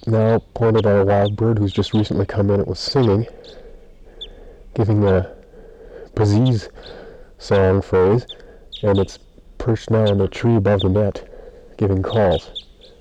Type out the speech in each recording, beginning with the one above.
now pointed at a wild bird who's just recently come in. It was singing, giving the Paziz song phrase, and it's perched now in a tree above the net, giving calls.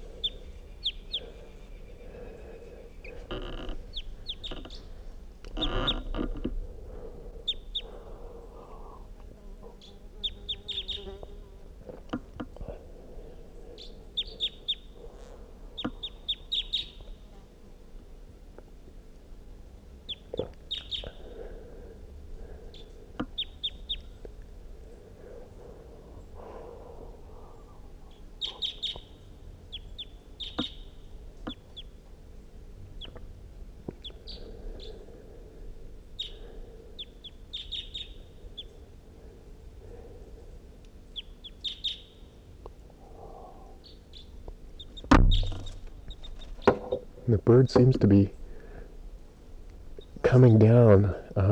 And the bird seems to be coming down.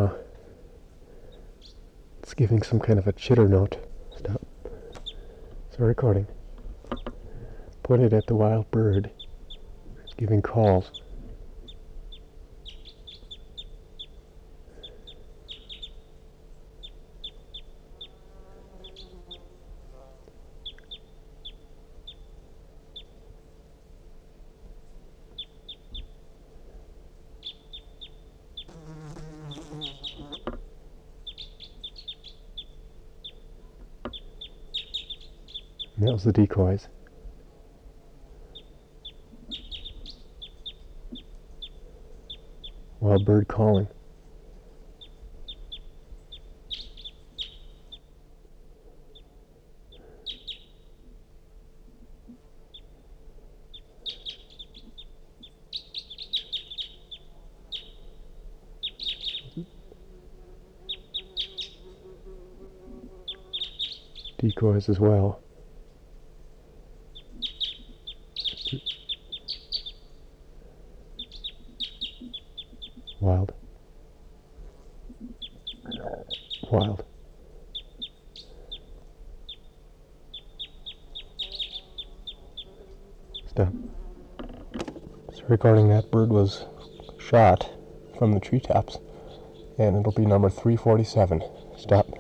It's giving some kind of a chitter note. Stop. It's a recording. Pointed at the wild bird, giving calls. And that was the decoys. Wild bird calling. Decoys as well. Wild. Wild. Stop. So regarding that bird was shot from the treetops, and it'll be number 347. Stop.